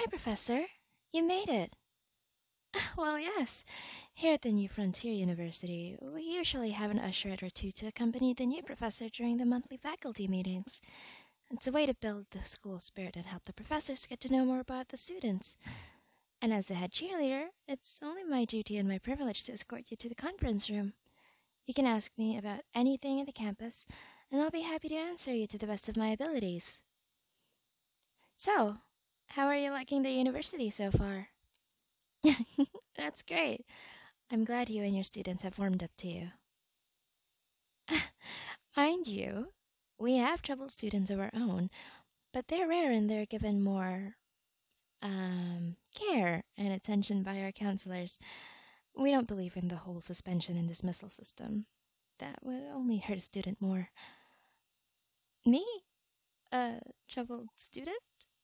Hi, Professor. You made it. Well, yes. Here at the New Frontier University, we usually have an usher or two to accompany the new professor during the monthly faculty meetings. It's a way to build the school spirit and help the professors get to know more about the students. And as the head cheerleader, it's only my duty and my privilege to escort you to the conference room. You can ask me about anything at the campus, and I'll be happy to answer you to the best of my abilities. So, how are you liking the university so far? That's great. I'm glad you and your students have warmed up to you. Mind you, we have troubled students of our own, but they're rare and they're given more care and attention by our counselors. We don't believe in the whole suspension and dismissal system. That would only hurt a student more. Me? A troubled student?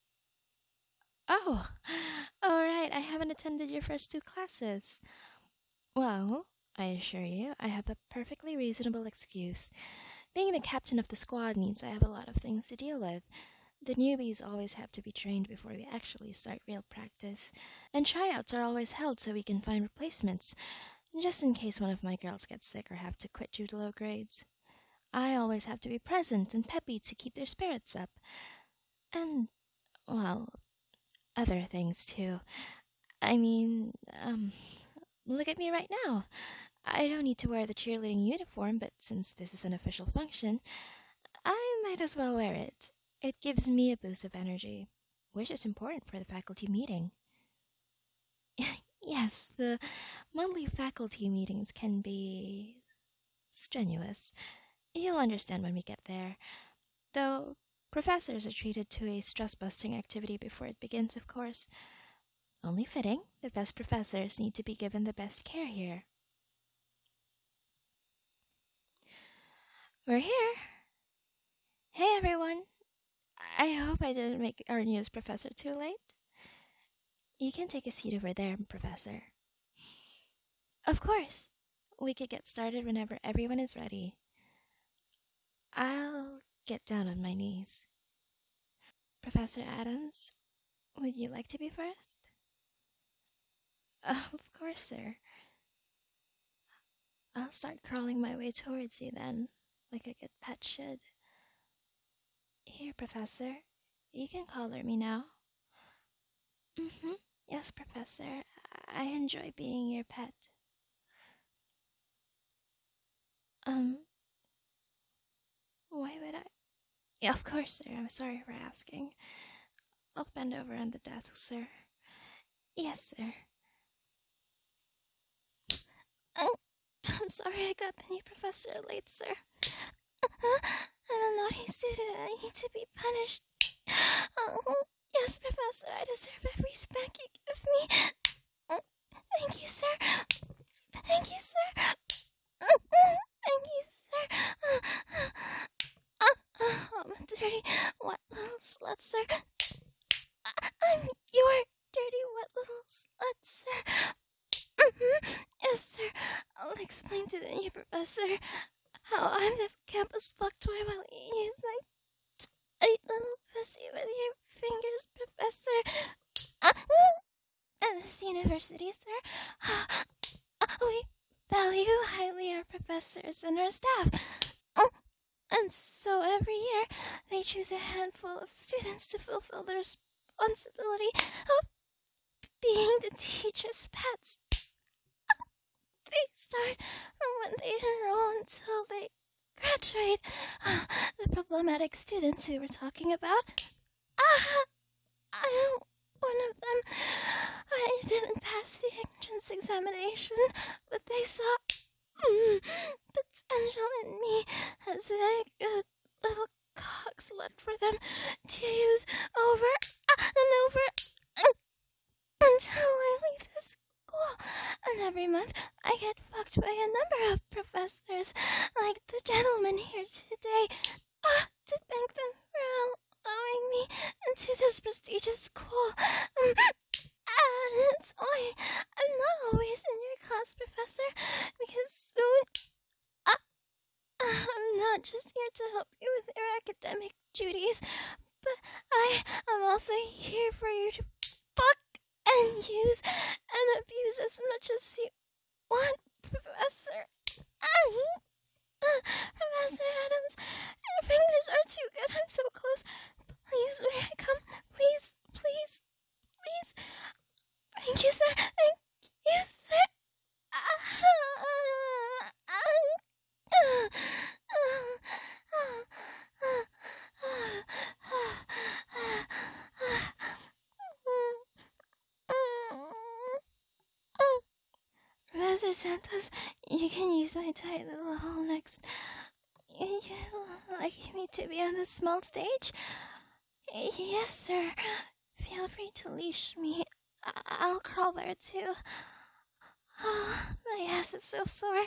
Oh, all right. I haven't attended your first two classes. Well, I assure you, I have a perfectly reasonable excuse. Being the captain of the squad means I have a lot of things to deal with. The newbies always have to be trained before we actually start real practice, and tryouts are always held so we can find replacements, just in case one of my girls gets sick or have to quit due to low grades. I always have to be present and peppy to keep their spirits up. And, well, other things too. I mean, look at me right now. I don't need to wear the cheerleading uniform, but since this is an official function, I might as well wear it. It gives me a boost of energy, which is important for the faculty meeting. Yes, the monthly faculty meetings can be strenuous. You'll understand when we get there. Though professors are treated to a stress-busting activity before it begins, of course. Only fitting, the best professors need to be given the best care here. We're here. Hey, everyone. I hope I didn't make our newest professor too late. You can take a seat over there, Professor. Of course. We could get started whenever everyone is ready. I'll get down on my knees. Professor Adams, would you like to be first? Of course, sir. I'll start crawling my way towards you then, like a good pet should. Here, Professor. You can collar me now. Yes, Professor. I enjoy being your pet. Why would I? Yeah, of course, sir. I'm sorry for asking. I'll bend over on the desk, sir. Yes, sir. Oh, I'm sorry I got the new professor late, sir. I'm a naughty student and I need to be punished. Oh, yes, Professor, I deserve every spank you give me. Thank you, sir. Thank you, sir. Thank you, sir. I'm a dirty, wet little slut, sir. I'm your dirty, wet little slut, sir. Yes, sir. I'll explain to the new professor how I'm the campus fucktoy while you use my tight little pussy with your fingers, Professor. At this university, sir, we value highly our professors and our staff. And so every year, they choose a handful of students to fulfill the responsibility of being the teacher's pets. They start from when they enroll until they graduate. The problematic students we were talking about. I'm one of them. I didn't pass the entrance examination, but they saw potential in me as a little cock slut for them to use over and over until I leave the school. And every month I get fucked by a number of professors, like the gentleman here today, to thank them for allowing me into this prestigious school. That's why I'm not always in your class, Professor, because soon I'm not just here to help you with your academic duties, but I am also here for you to can use and abuse as much as you want, Professor. Professor Adams, your fingers are too good. I'm so close. Please, may I come? Please, please, please. Thank you, sir. Thank you, sir. Professor Santos, you can use my tight little hole next. You like me to be on the small stage? Yes, sir. Feel free to leash me. I'll crawl there too. Oh, my ass is so sore.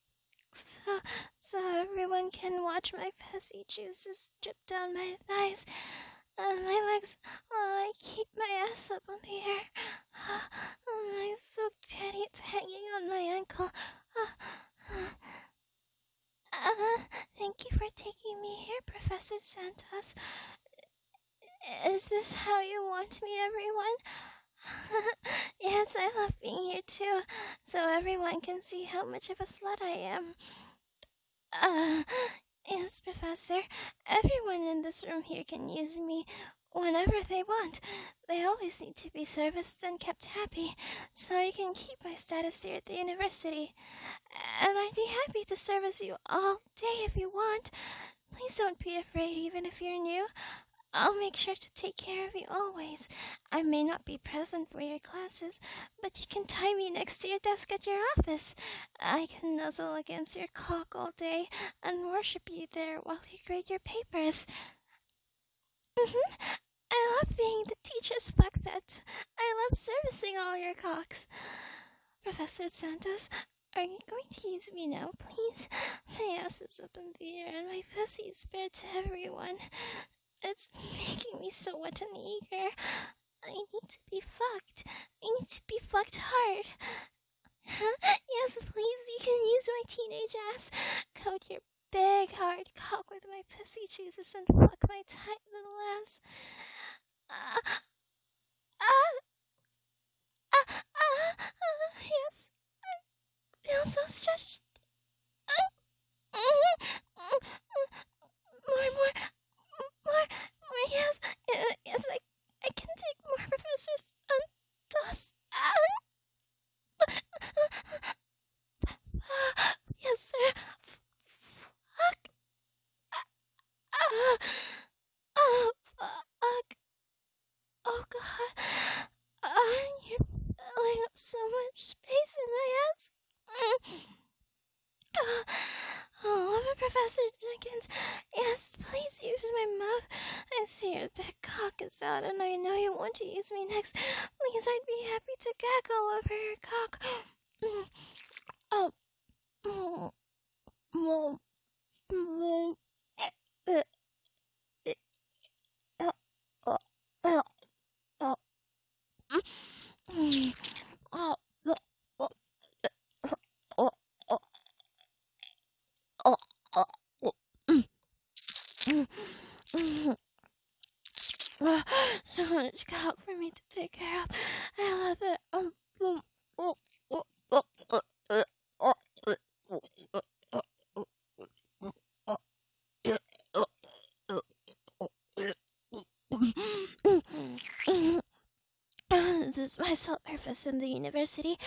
So everyone can watch my pussy juices drip down my thighs and my legs while I keep my ass up in the air. Oh, my so petty, it's hanging on my ankle. Thank you for taking me here, Professor Santos. Is this how you want me, everyone? Yes, I love being here too, so everyone can see how much of a slut I am. Yes, Professor. Everyone in this room here can use me whenever they want. They always need to be serviced and kept happy, so I can keep my status here at the university. And I'd be happy to service you all day if you want. Please don't be afraid, even if you're new. I'll make sure to take care of you always. I may not be present for your classes, but you can tie me next to your desk at your office. I can nuzzle against your cock all day and worship you there while you grade your papers. I love being the teacher's fuckpet. I love servicing all your cocks. Professor Santos, are you going to use me now, please? My ass is up in the air and my pussy is bare to everyone. It's making me so wet and eager. I need to be fucked. I need to be fucked hard. Yes, please, you can use my teenage ass. Coat your big hard cock with my pussy juices and fuck my tight little ass. Yes, I feel so stretched. More, yes, yes, I can take more, Professor Santos. Yes, sir. Fuck. Oh, fuck. Oh, God. You're filling up so much space in my ass. Oh, Professor Jenkins, yes, please use my mouth. I see your big cock is out, and I know you want to use me next. Please, I'd be happy to gag all over your cock. Oh. So much cock for me to take care of. I love it. This is my sole purpose in the university.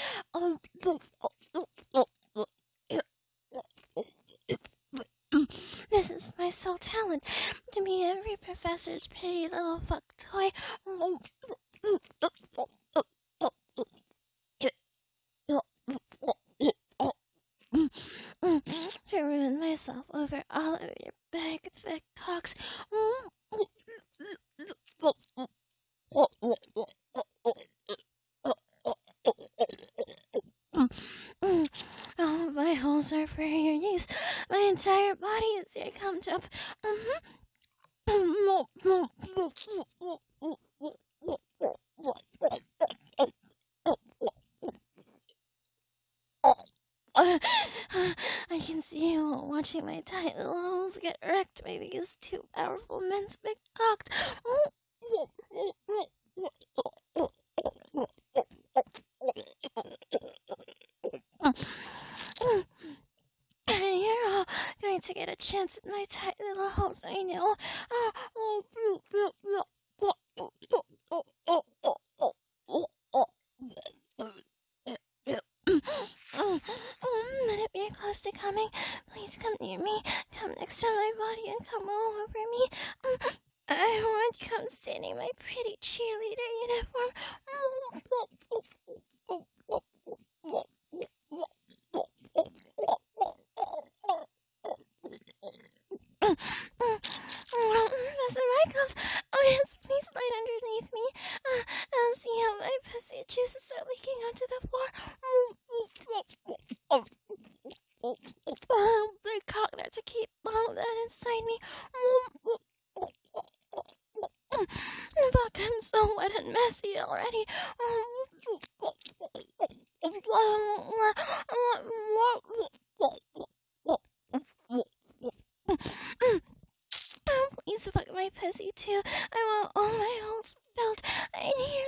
This is my sole talent, to be every professor's pretty little fuck toy. To ruin myself over all of your big, thick cocks. All my holes are for your use. My entire body is your cum tub. I can see you watching my tight little holes get wrecked by these two powerful men's big cocked. to get a chance at my tight little holes, I know. Minute you're close to coming, please come near me. Come next to my body and come all over me. I want you come stand in my pretty cheerleader uniform. Professor Michaels, oh yes, please slide underneath me. I'll see how my pussy juices are leaking onto the floor. Big cock there to keep all that inside me. Fuck, I'm so wet and messy already. Please fuck my pussy too. I want all my holes filled. I need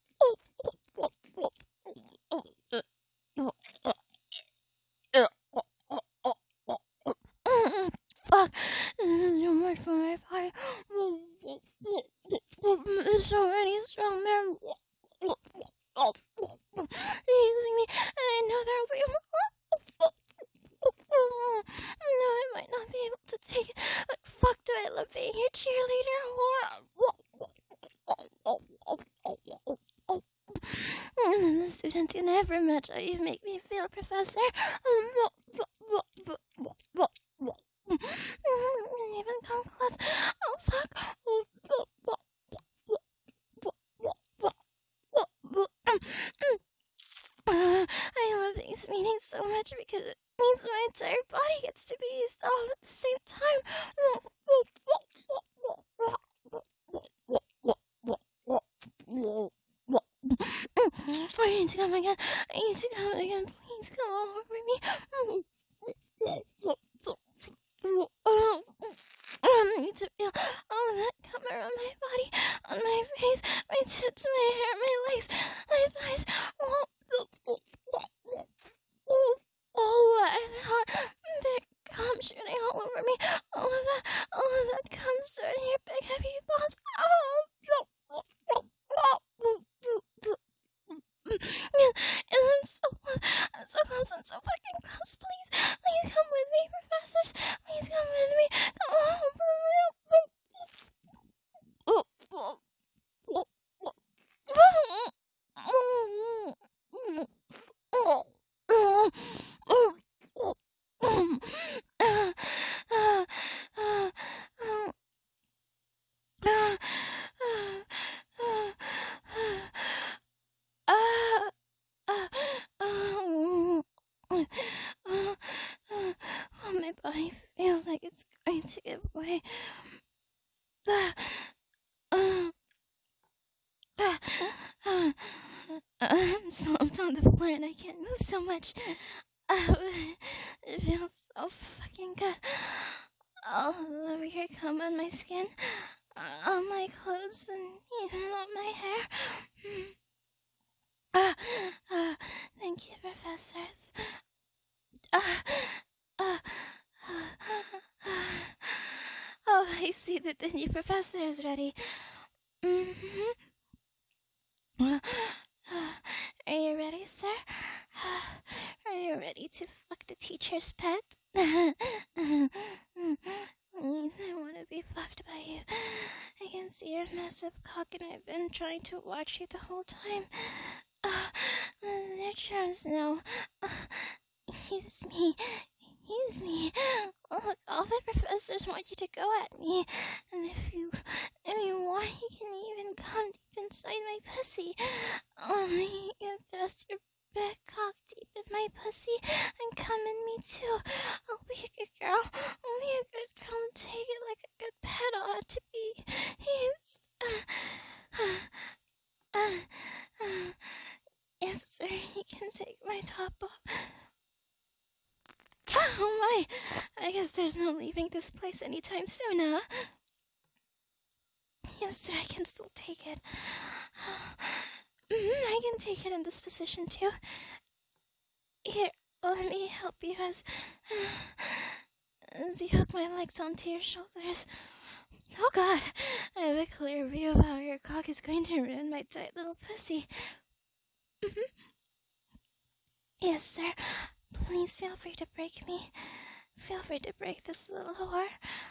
fuck. This is too much for my body. There's so many strong men using me, and I know there'll be no, I might not be able to take it, but fuck do I love being your cheerleader. The students you never met how you make me feel, Professor. Didn't even come close. Oh fuck. I love these meetings so much because it means my entire body gets to be used all at the same time. I need to come again. I need to come again. Please come all over me. I need to feel all of that come around my body, on my face, my tits, my hair, my legs, my thighs. That cum shooting all over me. All of that cum starting your big heavy balls. Isn't so close and so fucking close. Please come with me, professors. Please come with me. Come on. My body feels like it's going to give way. I'm slumped on the floor and I can't move so much. It feels so fucking good. All over here cum on my skin, on my clothes, and even on my hair. Thank you, professors. Oh, I see that the new professor is ready. Are you ready, sir? Are you ready to fuck the teacher's pet? Please, I want to be fucked by you. I can see your massive cock and I've been trying to watch you the whole time. This is your chance now. Use me. Look, all the professors want you to go at me. And if you want, you can even come deep inside my pussy. You can thrust your big cock deep in my pussy and come in me too. I'll be a good girl. I'll be a good girl and take it like a good pet ought to be used. Yes, sir, you can take my top off. Oh my, I guess there's no leaving this place anytime soon, huh? Yes, sir, I can still take it. I can take it in this position, too. Here, let me help you as as you hook my legs onto your shoulders. Oh God, I have a clear view of how your cock is going to ruin my tight little pussy. Yes, sir. Please feel free to break me. Feel free to break this little whore.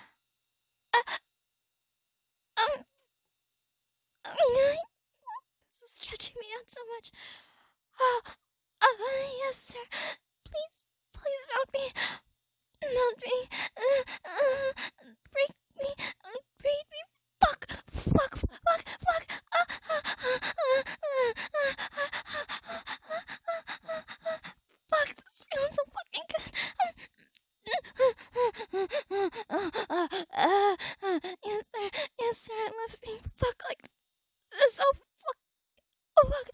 Um, this is stretching me out so much. Yes, sir. Please mount me. Mount me. Break me. Break me. Fuck. Fuck, this feels so fucking good. Yes, sir, I love being fucked like this. Oh, fuck.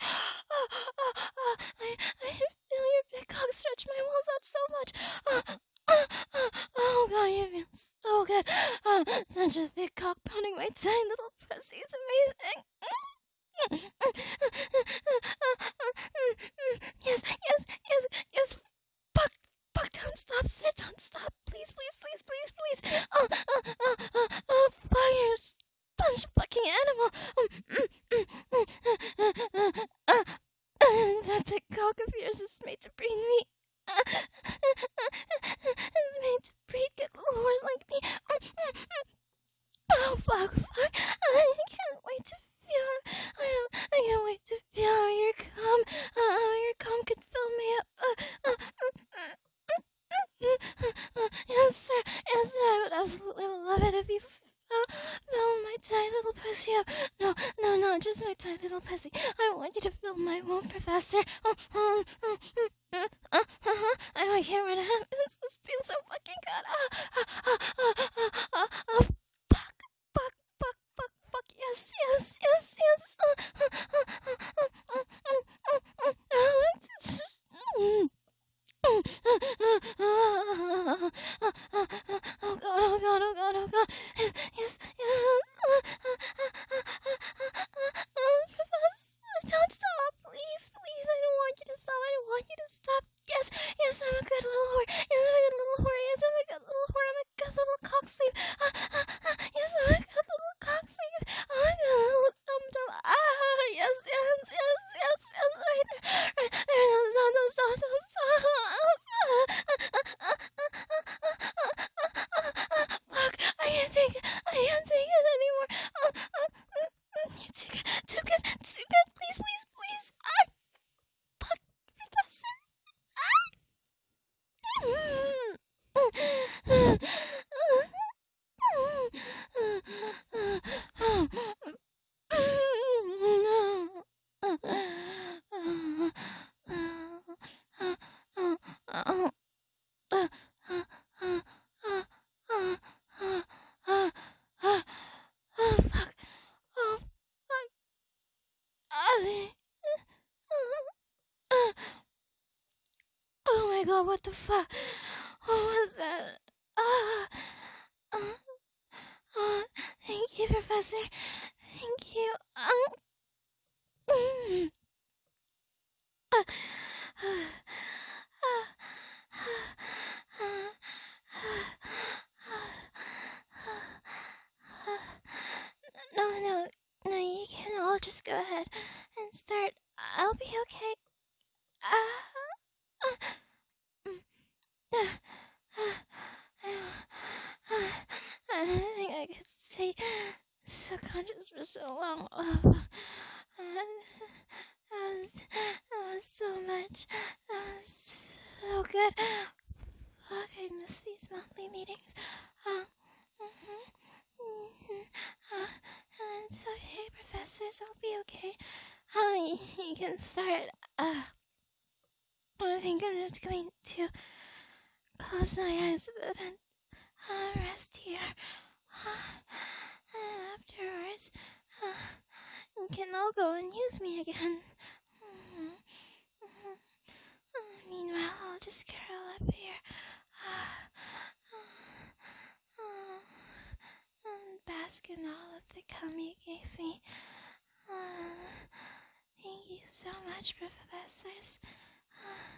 I feel your big cock stretch my walls out so much. Oh, God, you feel so good. Such a thick cock pounding my tiny little pussy. It's amazing. Yes. Fuck, don't stop, sir, don't stop. Please. Fire, sponge fucking animal. That big cock of yours is made to breed me. It's made to breed good little whores like me. Oh, fuck. I can't wait to feel. I can't wait to feel how your cum. Your cum could fill me up. Yes, sir. I would absolutely love it if you fill my tight little pussy up. No, just my tight little pussy. I want you to fill my womb, Professor. I can't run out. This feels so fucking good. Fuck, yes. Oh God. Yes. Professor, don't stop, please. I don't want you to stop. Yes, I'm a good little whore. Yes, I'm a good little whore. I'm a good little cock sleeve. Yes, I'm a good little cock sleeve. I'm a good little dum-dum. Yes, right there. Don't stop. Fuck, I can't take it anymore. You're too good. Please. Fuck, Professor. Fuck. Oh, fuck. Oh my God, what the fuck? What was that? Ah, thank you, Professor. Thank you. No, you can all just go ahead and start. I'll be okay. I didn't think I could stay subconscious for so long. That was so much. That was so good. Fuck, I miss these monthly meetings. And so, hey, professors, I'll be okay. You can start. I think I'm just going to close my eyes a bit and rest here. And afterwards, you can all go and use me again. Meanwhile, I'll just curl up here. And bask in all of the cum you gave me. Thank you so much, professors.